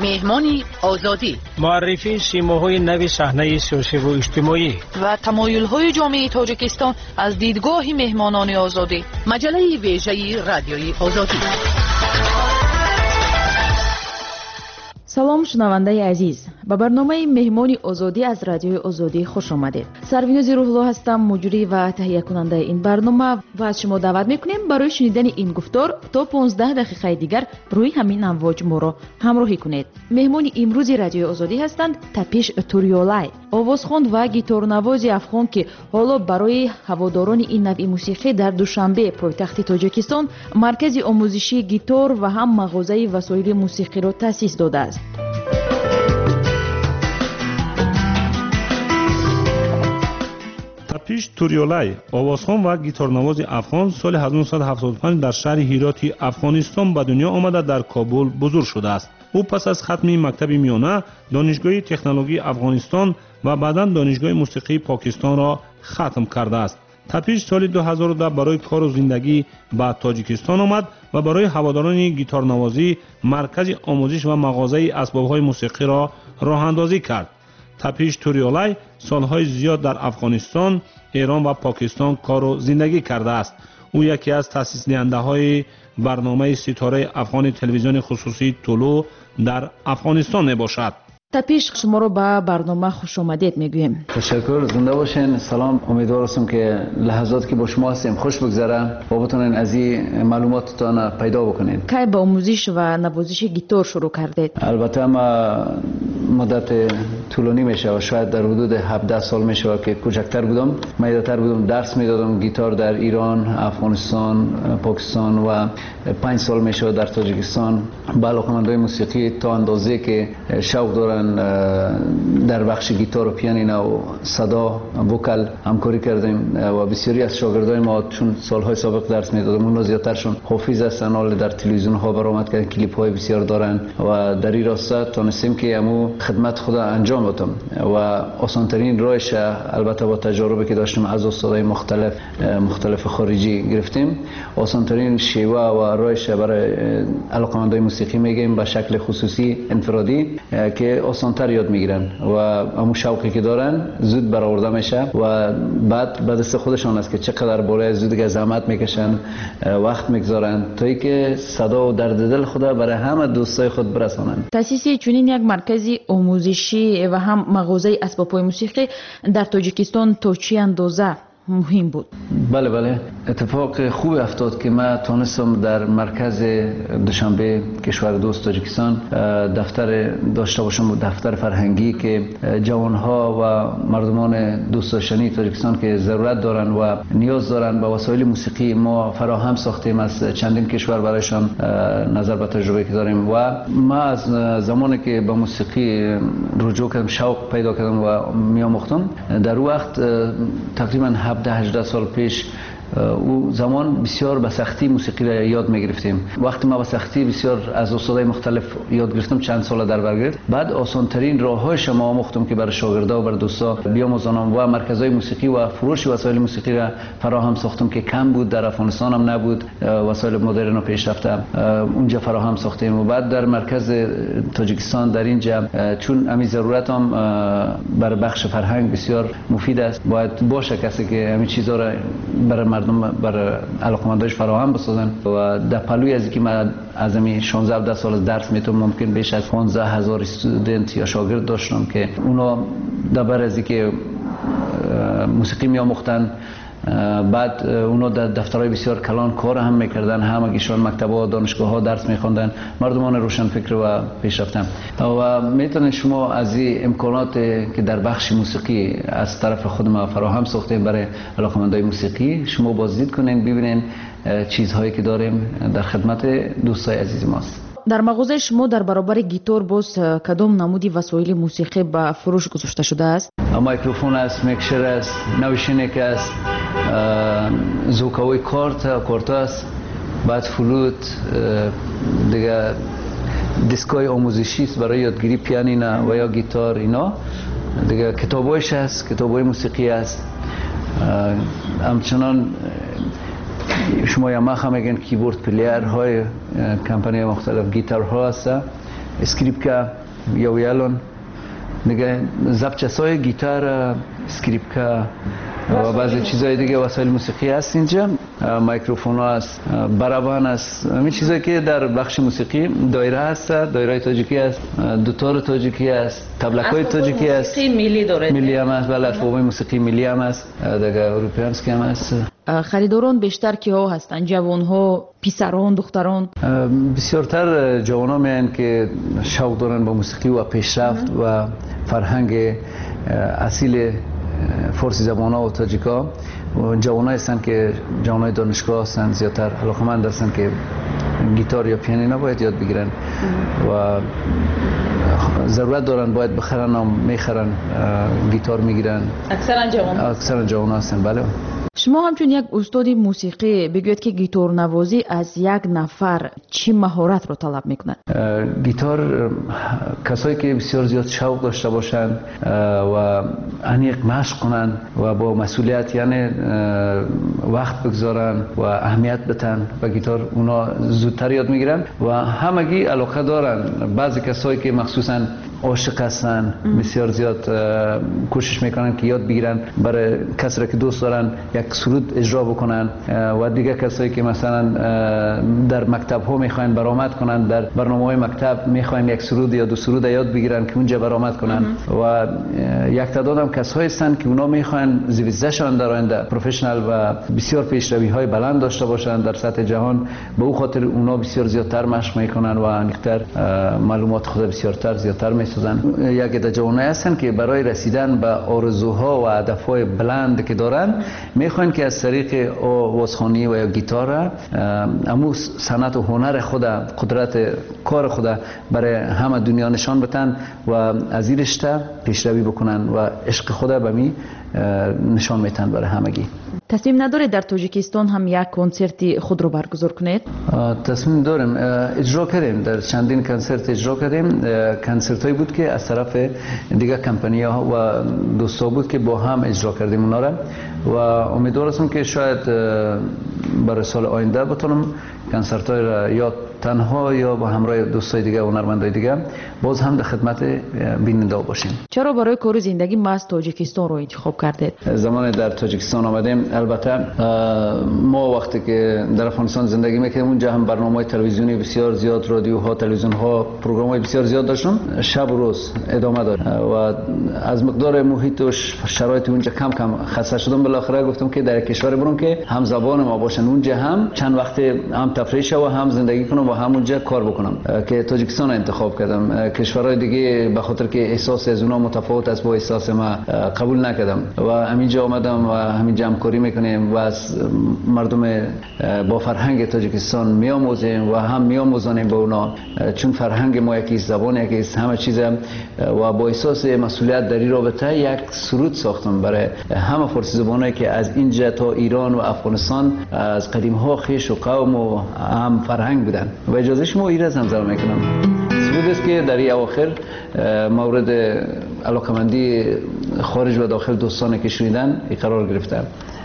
مهمانی آزادی، معرفی سیماهای نوی صحنه سیاسی و اجتماعی و تمایل‌های جامعه تاجیکستان از دیدگاه مهمانان آزادی. مجله ویژه رادیوی آزادی. سلام شنونده عزیز، به برنامه مهمانی آزادی از رادیوی آزادی خوش آمدید. سروینوز روح‌الله هستم، مجری و تهیه کننده این برنامه و از شما دعوت میکنیم برای شنیدن این گفتار تا 15 دقیقه دیگر روی همین امواج ما را همراهی کنید. مهمان امروز رادیوی آزادی هستند تپیش توریولای، آوازخوان و گیتارنواز افغان که حالا برای هواداران این نوع موسیقی در دوشنبه پایتخت تاجیکستان مرکز آموزشی گیتار و هم مغازه وسایل موسیقی را تأسیس داده است. تپیش توریولای، آوازخوان و گیتارنواز افغان، سال 1975 در شهر هیراتی افغانستان به دنیا آمده در کابل بزرگ شده است. او پس از ختم مکتب میانه دانشگاه تکنولوژی افغانستان و بعداً دانشگاه موسیقی پاکستان را ختم کرده است. تپیش سال 2010 برای کار و زندگی به تاجیکستان آمد و برای هواداران گیتارنوازی مرکز آموزش و مغازه اسباب‌های موسیقی را راه اندازی کرد. تپیش توریولای سالهای زیاد در افغانستان، ایران و پاکستان کار و زندگی کرده است. او یکی از تأسیس دهنده‌های برنامه ستاره افغان تلویزیون خصوصی طلوع در افغانستان میباشد. تپیش شما رو به برنامه خوش آمدید میگویم. تشکر، زنده باشین. سلام، امیدوار هستم که لحظاتی که با شما هستیم خوش بگذره و بتونین از این معلوماتتان پیدا بکنید. کی با آموزش و نوازش گیتار شروع کردید؟ البته ما مدت طولانی میشه و شاید در حدود 17 سال میشه که کوچکتر بودم. من یادتر بودم درس میدادم گیتار در ایران، افغانستان، پاکستان و 5 سال میشه در تاجیکستان. با علاقه‌مندای موسیقی تا اندازه که شوق دارن در بخش گیتار و پیانینو و صدا وکل همکاری کردیم و بسیاری از شاگردای ما چون سالهای سابق درس میدادم اونها زیادترشون حافظ هستن، حال در تلویزیون ها برآمد کردن، کلیپ های بسیار دارن و در این راستا تونستیم که همو خدمت خدا انجام بدم و آسانترین راهش البته با تجاربی که داشتیم از استادای مختلف خارجی گرفتیم. آسانترین شیوه و راهش برای علاقه‌مندای موسیقی میگیم به شکل خصوصی انفرادی که آسانتر یاد میگیرن و همون شوقی که دارن زود برآورده میشه و بعد دست خودشان است که چقدر بالای زود که زحمت میکشن، وقت میگذارن تا اینکه صدا و درد دل خدا برای همه دوستای خود برسانن. تأسیس چنین یک مرکز آموزشی و هم مغازه اسباب‌های موسیقی در تاجیکستان تا چه اندازه مهم بود؟ بله، اتفاق خوب افتاد که من تونستم در مرکز دوشنبه کشور دوست تاجیکستان دفتر داشته باشم، دفتر فرهنگی که جوانها و مردمان دوست داشتنی تاجیکستان که ضرورت دارن و نیاز دارن به وسایل موسیقی ما فراهم ساختیم از چندین کشور برایشان نظر به تجربه که داریم. و ما از زمانی که به موسیقی رجوع کردم، شوق پیدا کردم و میآموختم، در وقت تقریبا 17-18 سال پیش او زمان بسیار به سختی موسیقی را یاد می‌گرفتیم. وقتی ما به سختی بسیار از استادای مختلف یاد گرفتم، چند سال در بر گرفت. بعد آسان‌ترین راه‌هایش ما آموختم که برای شاگردا و برای دوستا بیاموزانم و مرکزهای موسیقی و فروش وسایل موسیقی را فراهم ساختم که کم بود، در افغانستان هم نبود، وسایل مدرن و پیشرفته اونجا فراهم ساختیم. و بعد در مرکز تاجیکستان در اینجا چون همین ضرورت هم برای بخش فرهنگ بسیار مفید است، باید باشه کسی که همین چیزا را برای مردم برای علاقمندانش فراهم بسازن. و در پلوی از اینکه من از همین 16-17 سال درس میتونم، ممکن بیش از 15,000 استودنت یا شاگرد داشتم که اونا در از اینکه موسیقی میآموختن، بعد اونا در دفترهای بسیار کلان کار هم میکردن، همگیشون مکتب‌ها، دانشگاه‌ها درس میخوندن، مردمان روشنفکر و پیشرفتن. و میتونید شما از این امکانات که در بخش موسیقی از طرف خود ما فراهم ساختیم برای علاقه‌مندای موسیقی شما بازدید کنین، ببینین چیزهایی که داریم در خدمت دوستای عزیز ماست. در مغازه شما در برابر گیتار باز کدام نمودی وسایل موسیقی به فروش گذاشته شده است؟ مایکروفون است، میکسر است، نوشینک است، زوکاوی کارت است، بعد فلوت، دیگه دیسکای آموزشی است برای یادگیری پیانینو و یا گیتار، اینا دیگه کتابایش است، کتابای موسیقی است. همچنان شما یاماها میگن کیبورد پلیر های کمپانی مختلف، گیتار ها هست اسکریپکا یا ویالون دیگه ضبط گیتار اسکریپکا و بعضی چیزهای دیگه وسایل موسیقی هست اینجا میکروفون هست برابان هست همین چیزایی که در بخش موسیقی دایره هست دایره تاجیکی هست دوتار تاجیکی هست تبلکای تاجیکی هست ملی داره ملی هم هست بله فوق موسیقی ملی هم هست دیگه اروپیانس هم هست خریداران بیشتر کیها هستن جوان ها پسران دختران بسیارتر جوان ها میان که شوق دارن با موسیقی و پیشرفت و فرهنگ اصیل فارسی زبان ها و تاجیکا جوان هستن که جوان های دانشگاه هستن زیادتر علاقمند هستن که گیتار یا پیانینو باید یاد بگیرن و ضرورت دارن باید بخرن و میخرن گیتار میگیرن اکثرا جوان هستن بله. شما همچون یک استاد موسیقی بگوید که گیتار نوازی از یک نفر چی مهارت رو طلب میکنه؟ گیتار کسایی که بسیار زیاد شوق داشته باشن و عمیق مشق کنن و با مسئولیت یعنی وقت بگذارن و اهمیت بدن و گیتار اونا زودتر یاد میگیرن و همگی علاقه دارن. بعضی کسایی که مخصوصا عاشق هستن بسیار زیاد کوشش میکنن که یاد بگیرن برای کسی که دوست دارن یک سرود اجرا بکنن و دیگه کسایی که مثلا در مکتب ها میخواین برآمد کنن در برنامه‌های مکتب میخواین یک سرود یا دو سرود یاد بگیرن که اونجا برآمد کنن و یک تعداد هم کسایی هستن که اونا میخواین زیستشان در آینده پروفشنال و بسیار پیشروی های بلند داشته باشن در سطح جهان به اون خاطر اونا بسیار زیادتر مشق میکنن و انیکتر معلومات خود بسیارتر زیادتر میسازن. یک عده جوانای هستن که برای رسیدن به آرزوها و هدفهای بلند که دارن میخوان که از طریق آوازخوانی و یا گیتار امو صنعت و هنر خود قدرت کار خود برای همه دنیا نشان بدن و از این رشته پیشروی بکنن و عشق خود به می نشان میتن برای همگی. تصمیم ندارید در تاجیکستان هم یک کنسرتی خود رو برگزار کنید؟ تصمیم داریم. اجرا کردیم در چندین کنسرت اجرا کردیم. کنسرت هایی بود که از طرف دیگه کمپانی ها و دوستا بود که با هم اجرا کردیم اونا را و امیدوار هستم که شاید برای سال آینده بتونم کنسرت های را یا تنها یا با همراه دوستای دیگه و هنرمندای دیگه باز هم در خدمت بیننده باشیم. چرا برای کار زندگی ما از تاجیکستان رو انتخاب کردید؟ زمان در تاجیکستان آمدیم البته ما وقتی که در افغانستان زندگی میکردیم اونجا هم برنامه‌های تلویزیونی بسیار زیاد رادیوها تلویزیون‌ها پروگرام‌های بسیار زیاد داشتم شب و روز ادامه داد و از مقدار محیط و شرایط اونجا کم خسته شدم. بالاخره گفتم که در کشور برم که هم زبان ما باشن اونجا هم چند وقت هم تفریح شو و هم زندگی کنم و همونجا کار بکنم که تاجیکستان انتخاب کردم. کشورهای دیگه به خاطر که احساس از اونا متفاوت است با احساس ما قبول نکردم و همینجا آمدم و همینجا همکاری میکنیم و از مردم با فرهنگ تاجیکستان میآموزیم و هم میآموزانیم با اونا چون فرهنگ ما یکی زبان یکی همه چیز و با احساس مسئولیت در این رابطه یک سرود ساختم برای همه فارسی زبانایی که از اینجا تا ایران و افغانستان از قدیم ها خویش و قوم و هم فرهنگ بودن و اجازه شما ایره زمزمه میکنم. سرود است که در این اواخر مورد علاقمندی خارج و داخل دوستانی که شنیدن قرار گرفته.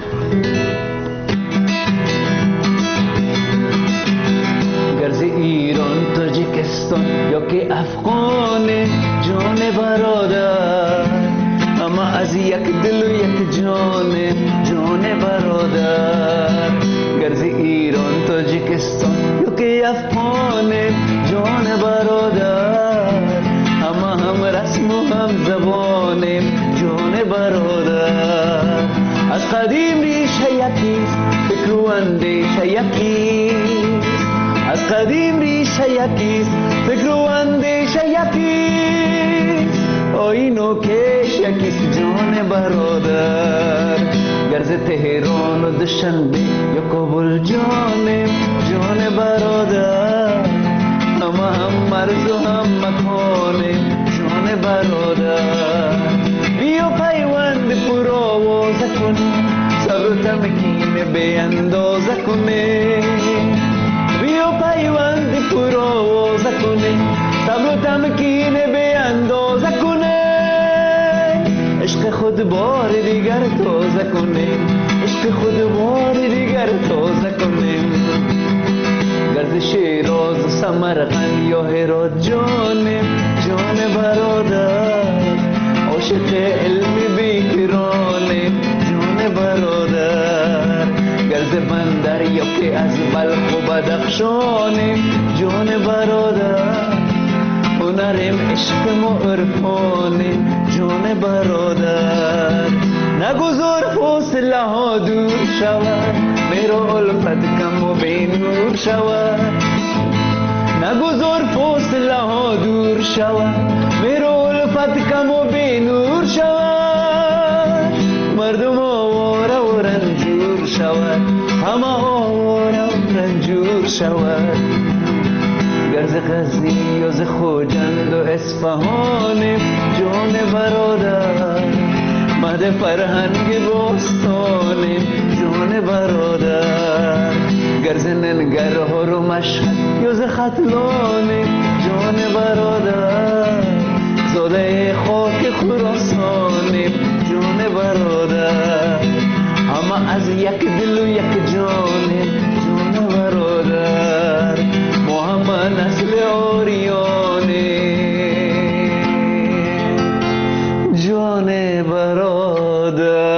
گرز ایران تاجیکستان یا که افغان جان برادر اما از یک دل و یک جان برادر. گرز ایران تاجیکستان یا که افغان جان برادر اما هم رسم و هم زبان جان برادر. از قدیم ریشه یکیست فکر و اندیشه یکیست از قدیم ریشه یکیست فکر و اندیشه یکیست آیین و کش یکیست جان برادر. گرز تهران و دوشنبه یا کابل جان برادر اما هم مرز و هم مکان جان برادر. بیا پیوند پر آوازه کنی صبر و تمکین به اندازه کنی بیا پیوند پر آوازه کنی صبر و تمکین به اندازه کنی عشق خود بار دیگر تازه کنیم عشق خود بار دیگر تازه کنیم. گرز شیراز سمرقند یا هرات جانم جان برادر عاشق علم بیکرانم جان برادر گرز بندر یا که از بلخ و بدخشانم جان برادر هنرم عشقم و عرفانم جان برادر نگذار فاصله ها دور شود میرا الفت کم و بینور شود نگذار فاصله ها دور شود میرا الفت کم و بینور شود مردم آواره و رنجور شود همه آواره و رنجور شود گرز غزنی و ز خوجند و اصفهان جان برادر مهد فرهنگ باستانیم جان برادر گرز ننگرهار و مشهد یا ز ختلانیم جان برادر زاده خاک خراسانیم جان برادر همه از یک دل و یک جانیم جان برادر ما همه نسل آریانیم جان برادر.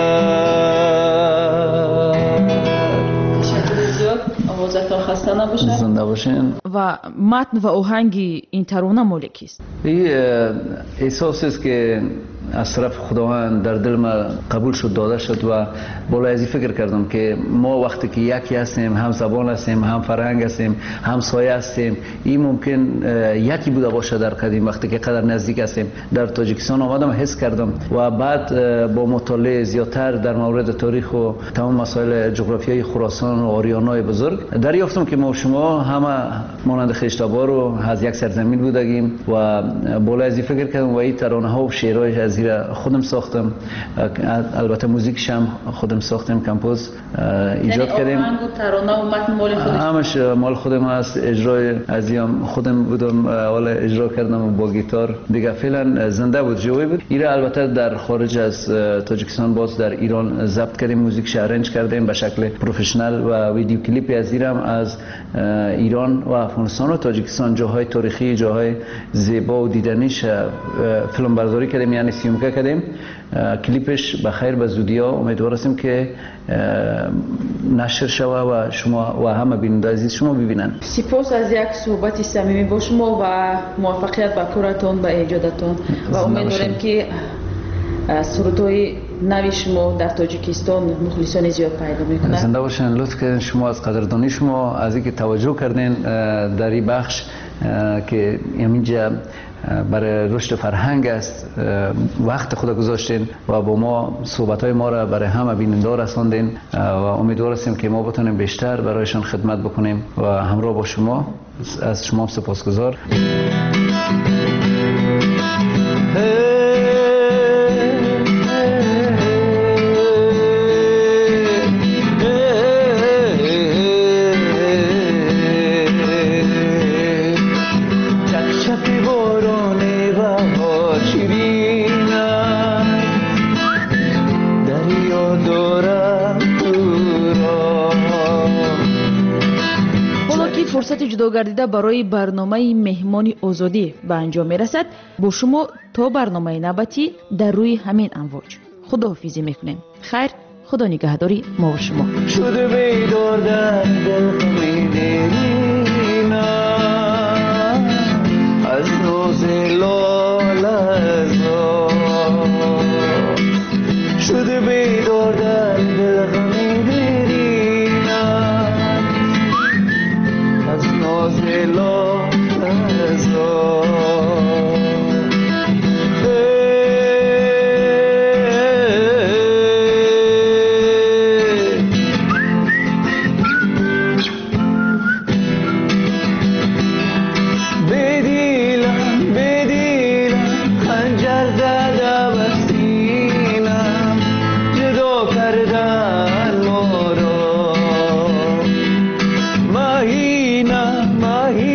آوازتان خسته نباشه. زنده باشین. و متن و آهنگ این ترانه مال کیست؟ این احساسی است که از طرف خداوند در دل ما قبول شد داده شد و بالا ازی فکر کردم که ما وقتی که یکی هستیم هم زبان هستیم هم فرهنگ هستیم هم سایه هستیم این ممکن یکی بوده باشه در قدیم وقتی که قدر نزدیک هستیم در تاجیکستان آمدم حس کردم و بعد با مطالعه زیادتر در مورد تاریخ و تمام مسائل جغرافیایی خراسان و آریانای بزرگ دریافتم که ما شما همه مانند خشتابار و از یک سرزمین بودگیم و بالا ازی فکر کردم و این ترانه ها و شعرهای از خودم ساختم البته موزیکش هم خودم ساختم کمپوز ایجاد کردیم یعنی آهنگ و ترانه و متن مال خودش همش مال خودم است اجرای ازیم خودم بودم اول اجرا کردم با گیتار دیگه فعلا زنده بود جوی بود ایره البته در خارج از تاجیکستان باز در ایران ضبط کردیم موزیکش ارنج کردیم به شکل پروفشنال و ویدیو کلیپی از ایران از ایران و افغانستان و تاجیکستان جاهای تاریخی جاهای زیبا و دیدنیش فیلم برداری کردیم یعنی سیمکه کردیم کلیپش بخیر به زودی ها امیدوار هستیم که نشر شوه و شما و همه بیننده عزیز شما ببینن. سپاس از یک صحبت صمیمی با شما و موفقیت به کارتون به ایجادتون و امیدواریم که سرودهای نوی شما در تاجیکستان مخلصان زیاد پیدا میکنه. زنده باشین. لطف کردین شما از قدردانی شما از اینکه توجه کردین در این بخش که اینجا برای رشد فرهنگ است وقت خود گذاشتین و با ما صحبت‌های ما را برای همه بیننده رساندین و امیدوار هستیم که ما بتونیم بیشتر برایشان خدمت بکنیم و همراه با شما از شما سپاسگزار. فرصت جدا گردیده برای برنامه مهمان آزادی به انجام میرسد. با شما تا برنامه نوبتی در روی همین امواج خداحافظی میکنیم. خیر، خدا نگهداری ما و شما. شده بیدار در دل خمیدینا از نوز لالزا شده بیدار در دل خمیدینا از نوز لالزا Mahina